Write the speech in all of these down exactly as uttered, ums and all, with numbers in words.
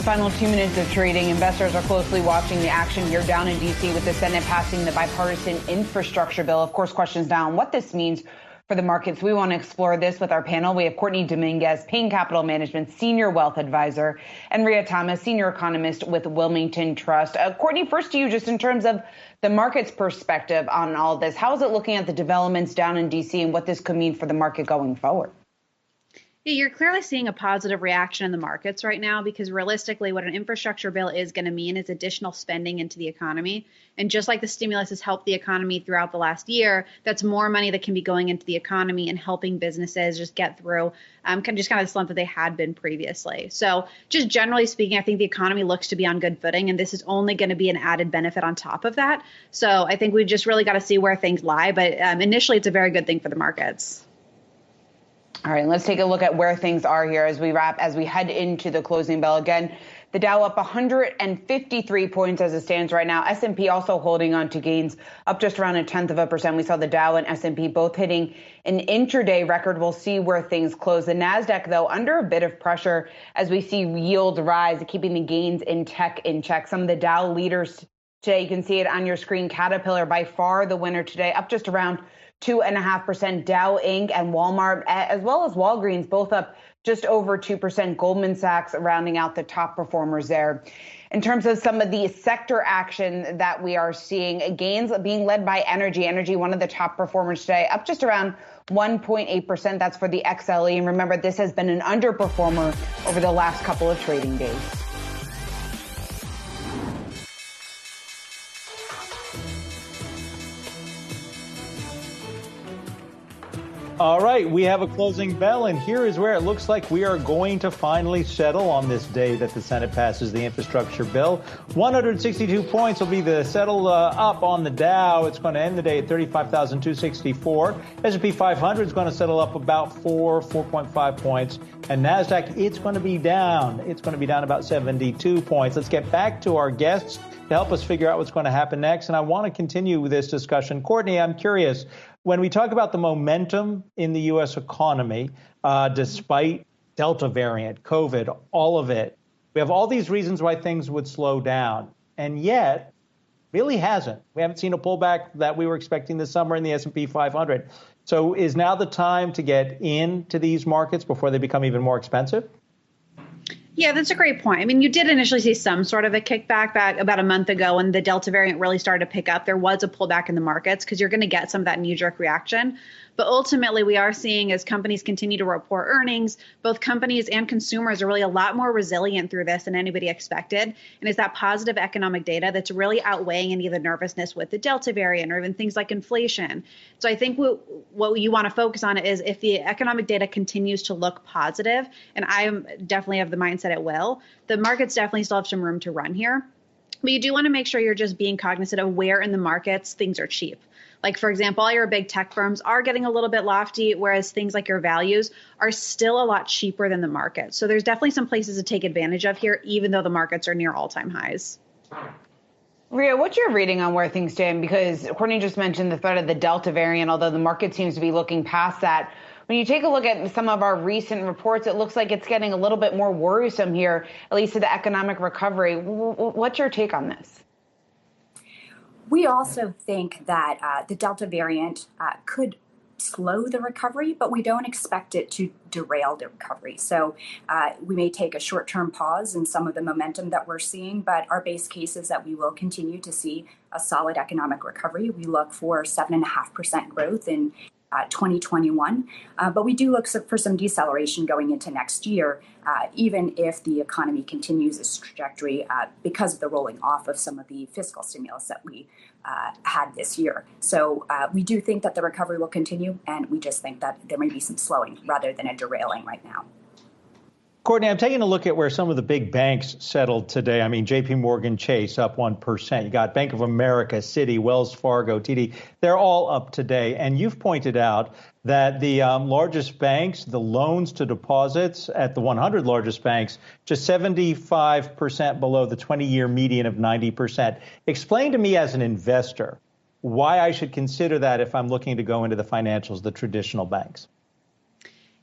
final two minutes of trading. Investors are closely watching the action here down in D C with the Senate passing the bipartisan infrastructure bill. Of course, questions now on what this means for the markets. We want to explore this with our panel. We have Courtney Dominguez, Payne Capital Management Senior Wealth Advisor, and Rhea Thomas, Senior Economist with Wilmington Trust. Uh, Courtney, first to you, just in terms of the market's perspective on all this. How is it looking at the developments down in D C and what this could mean for the market going forward? You're clearly seeing a positive reaction in the markets right now because realistically what an infrastructure bill is going to mean is additional spending into the economy. And just like the stimulus has helped the economy throughout the last year, that's more money that can be going into the economy and helping businesses just get through um, kind of just kind of the slump that they had been previously. So just generally speaking, I think the economy looks to be on good footing, and this is only going to be an added benefit on top of that. So I think we just really got to see where things lie. But um, initially, it's a very good thing for the markets. All right, let's take a look at where things are here as we wrap, as we head into the closing bell. Again, the Dow up one hundred fifty-three points as it stands right now. S and P also holding on to gains up just around a tenth of a percent. We saw the Dow and S and P both hitting an intraday record. We'll see where things close. The Nasdaq, though, under a bit of pressure as we see yield rise, keeping the gains in tech in check. Some of the Dow leaders today, you can see it on your screen. Caterpillar by far the winner today, up just around two and a half percent. Dow Incorporated and Walmart, as well as Walgreens, both up just over two percent. Goldman Sachs rounding out the top performers there. In terms of some of the sector action that we are seeing, gains being led by energy. Energy, one of the top performers today, up just around one point eight percent. That's for the X L E. And remember, this has been an underperformer over the last couple of trading days. All right, we have a closing bell, and here is where it looks like we are going to finally settle on this day that the Senate passes the infrastructure bill. one hundred sixty-two points will be the settle uh, up on the Dow. It's going to end the day at thirty-five thousand two hundred sixty-four. S and P five hundred is going to settle up about four, four point five points. And NASDAQ, it's going to be down. It's going to be down about seventy-two points. Let's get back to our guests to help us figure out what's going to happen next. And I want to continue with this discussion. Courtney, I'm curious. When we talk about the momentum in the U S economy, uh, despite Delta variant, COVID, all of it, we have all these reasons why things would slow down. And yet, really hasn't. We haven't seen a pullback that we were expecting this summer in the S and P five hundred. So is now the time to get into these markets before they become even more expensive? Yeah, that's a great point. I mean, you did initially see some sort of a kickback back about a month ago when the Delta variant really started to pick up. There was a pullback in the markets because you're going to get some of that knee-jerk reaction. But ultimately, we are seeing as companies continue to report earnings, both companies and consumers are really a lot more resilient through this than anybody expected. And it's that positive economic data that's really outweighing any of the nervousness with the Delta variant or even things like inflation. So I think what, what you want to focus on is if the economic data continues to look positive, and I am definitely of the mindset it will, the markets definitely still have some room to run here. But you do want to make sure you're just being cognizant of where in the markets things are cheap. Like, for example, all your big tech firms are getting a little bit lofty, whereas things like your values are still a lot cheaper than the market. So there's definitely some places to take advantage of here, even though the markets are near all-time highs. Rhea, what's your reading on where things stand? Because Courtney just mentioned the threat of the Delta variant, although the market seems to be looking past that. When you take a look at some of our recent reports, it looks like it's getting a little bit more worrisome here, at least to the economic recovery. What's your take on this? We also think that uh, the Delta variant uh, could slow the recovery, but we don't expect it to derail the recovery. So uh, we may take a short-term pause in some of the momentum that we're seeing, but our base case is that we will continue to see a solid economic recovery. We look for seven point five percent growth in Uh, twenty twenty-one, uh, but we do look for some deceleration going into next year, uh, even if the economy continues its trajectory uh, because of the rolling off of some of the fiscal stimulus that we uh, had this year. So uh, we do think that the recovery will continue, and we just think that there may be some slowing rather than a derailing right now. Courtney, I'm taking a look at where some of the big banks settled today. I mean, J P Morgan Chase up one percent. You got Bank of America, Citi, Wells Fargo, T D. They're all up today. And you've pointed out that the um, largest banks, the loans to deposits at the one hundred largest banks, just seventy-five percent below the twenty-year median of ninety percent. Explain to me as an investor why I should consider that if I'm looking to go into the financials, the traditional banks.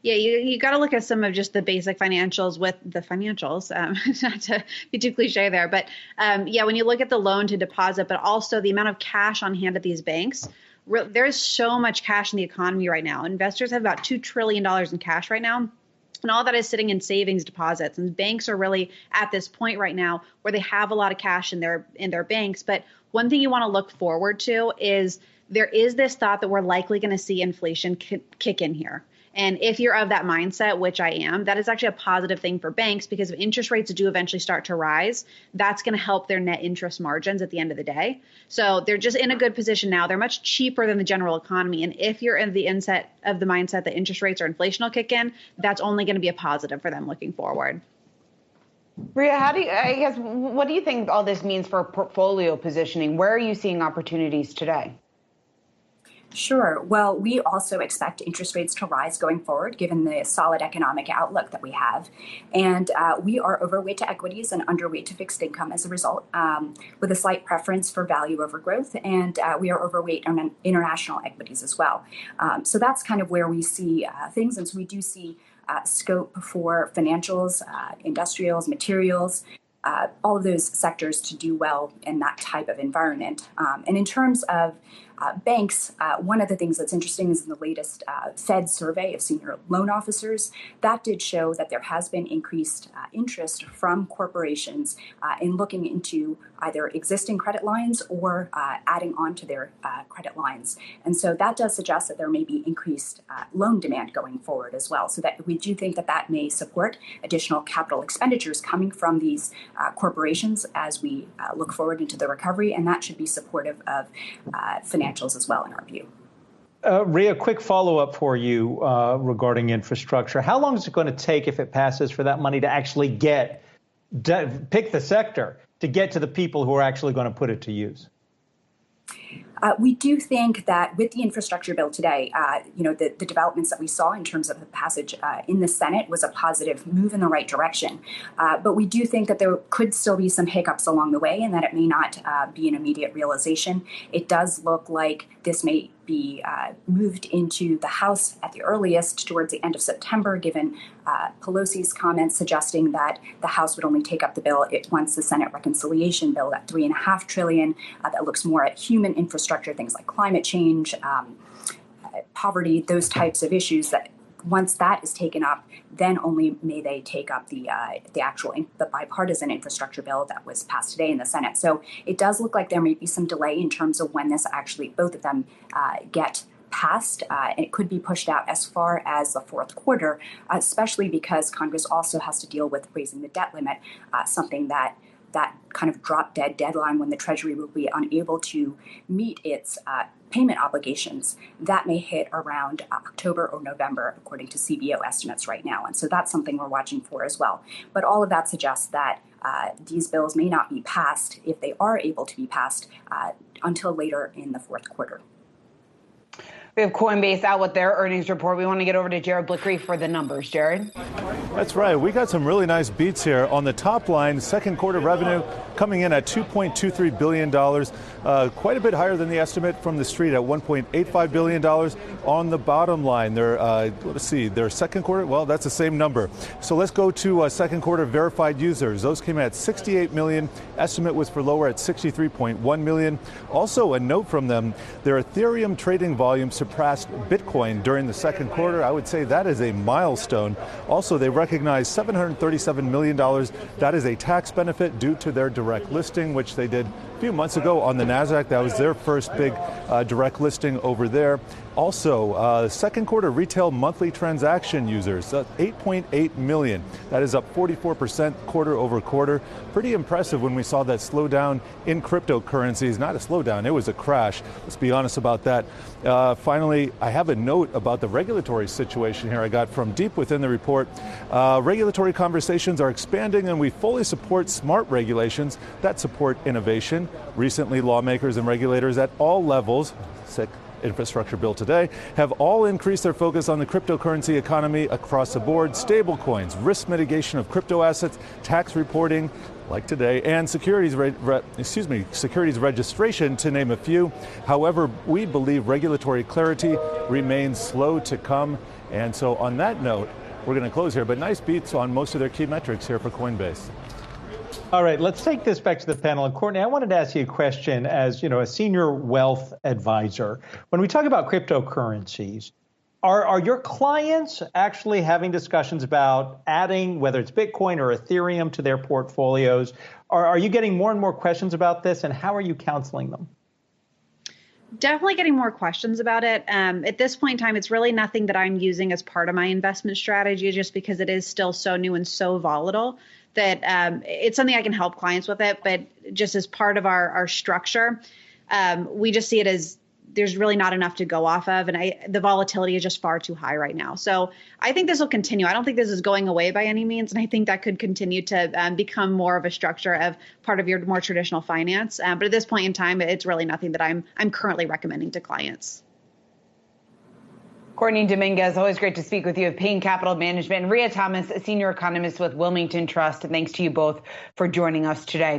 Yeah, you, you got to look at some of just the basic financials with the financials, um, not to be too cliche there. But um, yeah, when you look at the loan to deposit, but also the amount of cash on hand at these banks, re- there's so much cash in the economy right now. Investors have about two trillion dollars in cash right now. And all that is sitting in savings deposits. And banks are really at this point right now where they have a lot of cash in their in their banks. But one thing you want to look forward to is there is this thought that we're likely going to see inflation k- kick in here. And if you're of that mindset, which I am, that is actually a positive thing for banks, because if interest rates do eventually start to rise, that's going to help their net interest margins at the end of the day. So they're just in a good position now. They're much cheaper than the general economy. And if you're in the inset of the mindset that interest rates or inflation will kick in, that's only going to be a positive for them looking forward. Ria, how do you, I guess, what do you think all this means for portfolio positioning? Where are you seeing opportunities today? Sure. Well, we also expect interest rates to rise going forward, given the solid economic outlook that we have. And uh, we are overweight to equities and underweight to fixed income as a result, um, with a slight preference for value over growth. And uh, we are overweight on international equities as well. Um, so that's kind of where we see uh, things. And so we do see uh, scope for financials, uh, industrials, materials, uh, all of those sectors to do well in that type of environment. Um, and in terms of Uh, banks, uh, one of the things that's interesting is in the latest uh, Fed survey of senior loan officers, that did show that there has been increased uh, interest from corporations uh, in looking into either existing credit lines or uh, adding on to their uh, credit lines. And so that does suggest that there may be increased uh, loan demand going forward as well. So that we do think that that may support additional capital expenditures coming from these uh, corporations as we uh, look forward into the recovery, and that should be supportive of uh, financial financials as well, in our view. Uh, Ria, quick follow-up for you uh, regarding infrastructure. How long is it going to take, if it passes, for that money to actually get, to pick the sector, to get to the people who are actually going to put it to use? Uh, we do think that with the infrastructure bill today, uh, you know, the, the developments that we saw in terms of the passage uh, in the Senate was a positive move in the right direction. Uh, but we do think that there could still be some hiccups along the way, and that it may not uh, be an immediate realization. It does look like this may be uh, moved into the House at the earliest towards the end of September, given uh, Pelosi's comments suggesting that the House would only take up the bill it, once the Senate reconciliation bill, that three and a half trillion uh, that looks more at human infrastructure, things like climate change, um, uh, poverty, those types of issues, that once that is taken up, then only may they take up the uh, the actual in, the bipartisan infrastructure bill that was passed today in the Senate. So it does look like there may be some delay in terms of when this actually, both of them uh, get passed. Uh, it could be pushed out as far as the fourth quarter, especially because Congress also has to deal with raising the debt limit, uh, something that that kind of drop dead deadline when the Treasury will be unable to meet its uh, payment obligations. That may hit around uh, October or November, according to C B O estimates right now. And so that's something we're watching for as well. But all of that suggests that uh, these bills may not be passed, if they are able to be passed, uh, until later in the fourth quarter. We have Coinbase out with their earnings report. We want to get over to Jared Blickery for the numbers. Jared? That's right. We got some really nice beats here. On the top line, second quarter revenue coming in at two point two three billion dollars, uh, quite a bit higher than the estimate from the street at one point eight five billion dollars. On the bottom line, their, uh, let's see, their second quarter, well, that's the same number. So let's go to uh, second quarter verified users. Those came in at sixty-eight million. Estimate was for lower at sixty-three point one million. Also, a note from them, their Ethereum trading volume surpassed Bitcoin during the second quarter. I would say that is a milestone. Also, they recognized seven hundred thirty-seven million dollars. That is a tax benefit due to their direct listing, which they did a few months ago on the NASDAQ. That was their first big uh, direct listing over there. Also, uh, second quarter retail monthly transaction users, uh, eight point eight million. That is up forty-four percent quarter over quarter. Pretty impressive when we saw that slowdown in cryptocurrencies. Not a slowdown, it was a crash. Let's be honest about that. Uh, finally, I have a note about the regulatory situation here I got from deep within the report. Uh, regulatory conversations are expanding, and we fully support smart regulations that support innovation. Recently, lawmakers and regulators at all levels, sick infrastructure bill today, have all increased their focus on the cryptocurrency economy across the board. Stable coins, risk mitigation of crypto assets, tax reporting, like today, and securities, re- re- excuse me, securities registration, to name a few. However, we believe regulatory clarity remains slow to come. And so on that note, we're going to close here, but nice beats on most of their key metrics here for Coinbase. All right, let's take this back to the panel. And Courtney, I wanted to ask you a question as, you know, a senior wealth advisor. When we talk about cryptocurrencies, are, are your clients actually having discussions about adding, whether it's Bitcoin or Ethereum, to their portfolios? Are, are you getting more and more questions about this, and how are you counseling them? Definitely getting more questions about it. Um, at this point in time, it's really nothing that I'm using as part of my investment strategy, just because it is still so new and so volatile that um, it's something I can help clients with it. But just as part of our, our structure, um, we just see it as there's really not enough to go off of. And I, the volatility is just far too high right now. So I think this will continue. I don't think this is going away by any means. And I think that could continue to um, become more of a structure of part of your more traditional finance. Um, but at this point in time, it's really nothing that I'm I'm currently recommending to clients. Courtney Dominguez, always great to speak with you of Payne Capital Management, and Rhea Thomas, a senior economist with Wilmington Trust. And thanks to you both for joining us today.